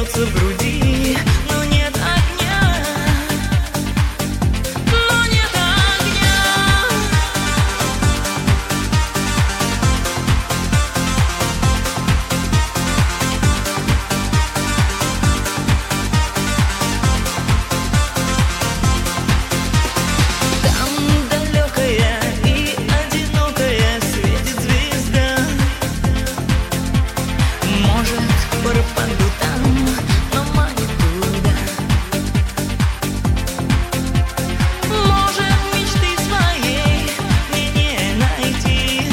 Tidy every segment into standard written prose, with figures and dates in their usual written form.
бьется в груди, но нет огня, но нет огня. Там далекая и одинокая светит звезда. Может, пропаду там, но манит туда. Может, мечты своей мне не найти.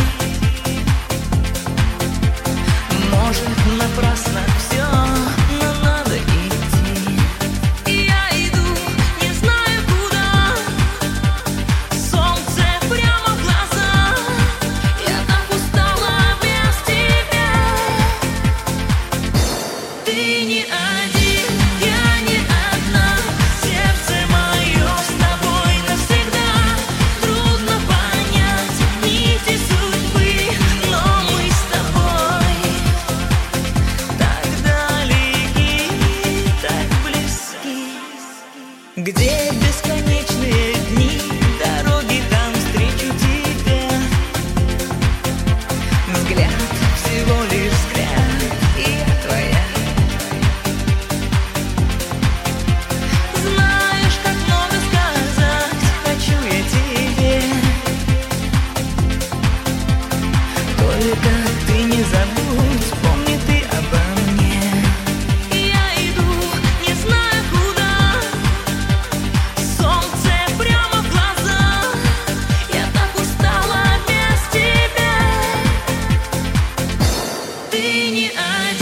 Может, напрасно все, но надо идти. И я иду, не знаю куда. Солнце прямо в глаза. Я так устала без тебя. Ты не один, я не одна. Сердце мое с тобой навсегда. Трудно понять нити судьбы, но мы с тобой так далеки, так близки. Где бесконечные дни, дороги, там встречу тебя. Взгляд, всего лишь взгляд, и я твоя. Знаешь, как много сказать хочу я тебе. Только ты не забудь, помни ты обо мне. Я иду, не знаю куда. Солнце прямо в глаза. Я так устала без тебя. Ты не один.